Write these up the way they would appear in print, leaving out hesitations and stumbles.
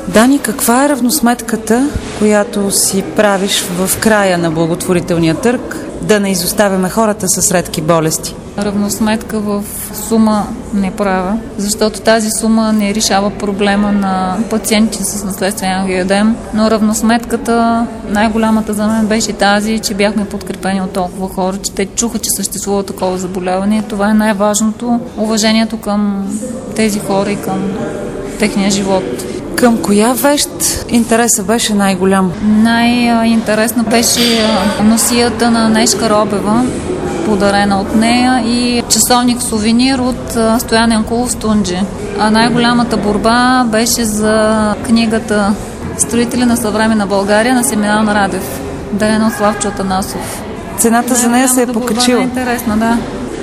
Дани, каква е равносметката, която си правиш в края на благотворителния търг, да не изоставяме хората с редки болести? Равносметка в сума не правя, защото тази сума не решава проблема на пациенти с наследствен ангиодем, но равносметката, най-голямата за мен беше тази, че бяхме подкрепени от толкова хора, че те чуха, че съществува такова заболяване. Това е най-важното, уважението към тези хора и към техния живот. Към коя вещ интересът беше най-голям? Най-интересна беше носията на Нешка Робева, подарена от нея, и часовник сувенир от Стоян Янкулов Тунджи. А най-голямата борба беше за книгата "Строители на съвременна България" на Семенан Радев, дарена от Славчо Атанасов. Цената за нея се е покачила. Интересна, да.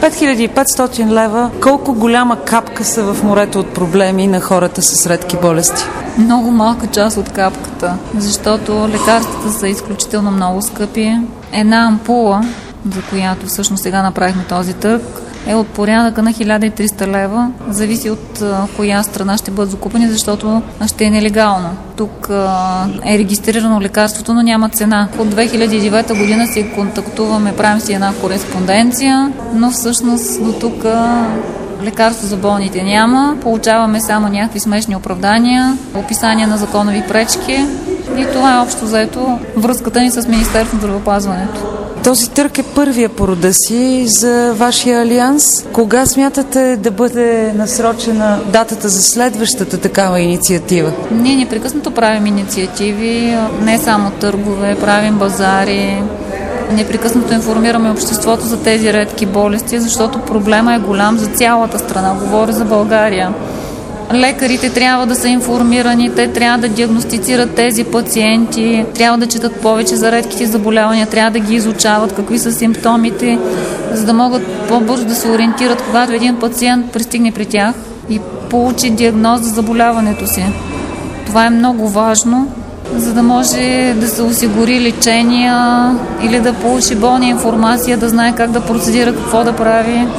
5500 лева. Колко голяма капка са в морето от проблеми на хората с редки болести? Много малка част от капката, защото лекарствата са изключително много скъпи. Една ампула, за която всъщност сега направихме този търг, е от порядъка на 1300 лева. Зависи от коя страна ще бъдат закупени, защото ще е нелегално. Тук е регистрирано лекарството, но няма цена. От 2009 година си контактуваме, правим си една кореспонденция, но всъщност до тук лекарство за болните няма. Получаваме само някакви смешни оправдания, описания на законови пречки, и това е общо заето връзката ни с Министерството на здравеопазването. Този търг е първия по рода си за вашия алианс. Кога смятате да бъде насрочена датата за следващата такава инициатива? Ние непрекъснато правим инициативи, не само търгове, правим базари. Непрекъснато информираме обществото за тези редки болести, защото проблема е голям за цялата страна. Говоря за България. Лекарите трябва да са информирани, те трябва да диагностицират тези пациенти, трябва да четат повече за редките заболявания, трябва да ги изучават, какви са симптомите, за да могат по-бързо да се ориентират, когато един пациент пристигне при тях и получи диагноз за заболяването си. Това е много важно, за да може да се осигури лечение или да получи болна информация, да знае как да процедира, какво да прави.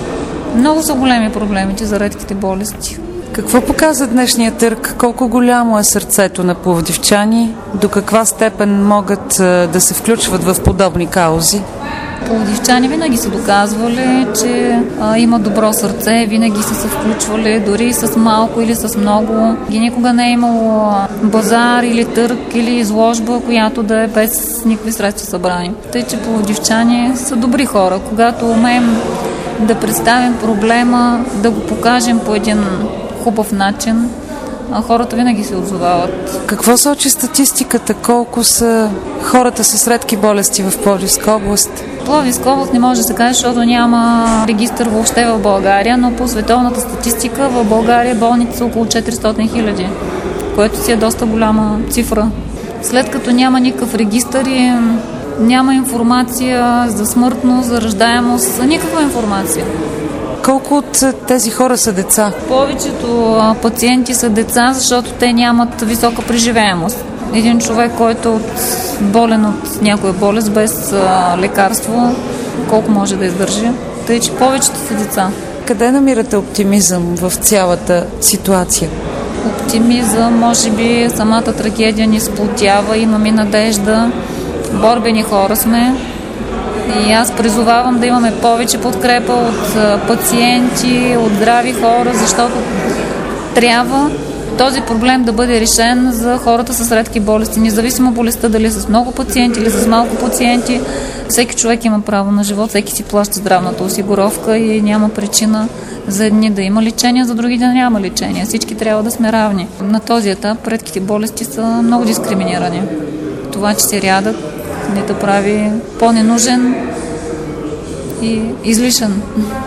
Много са големи проблемите за редките болести. Какво показва днешния търг? Колко голямо е сърцето на пловдивчани? До каква степен могат да се включват в подобни каузи? Пловдивчани винаги са доказвали, че има добро сърце, винаги са се включвали, дори с малко или с много. И никога не е имало базар или търг или изложба, която да е без никакви средства събрани. Тъй, че пловдивчани са добри хора. Когато умеем да представим проблема, да го покажем по един хубав начин, хората винаги се отзовават. Какво сочи статистиката? Колко са хората с редки болести в Пловдивска област? Пловдивска област не може да се каже, защото няма регистър въобще в България, но по световната статистика в България болните са около 400 хиляди, което си е доста голяма цифра. След като няма никакъв регистър и няма информация за смъртност, за раждаемост, никаква информация. Колко от тези хора са деца? Повечето пациенти са деца, защото те нямат висока преживеемост. Един човек, който е болен от някоя болест без лекарство, колко може да издържи? Тъй, че повечето са деца. Къде намирате оптимизъм в цялата ситуация? Оптимизъм, може би самата трагедия ни сплотява, имаме надежда. Борбени хора сме. И аз призовавам да имаме повече подкрепа от пациенти, от здрави хора, защото трябва този проблем да бъде решен за хората с редки болести. Независимо болестта дали е с много пациенти или с малко пациенти, всеки човек има право на живот, всеки си плаща здравната осигуровка и няма причина за едни да има лечение, за други да няма лечение. Всички трябва да сме равни. На този етап редките болести са много дискриминирани. Това, че се рядат, не да прави по-ненужен и излишен.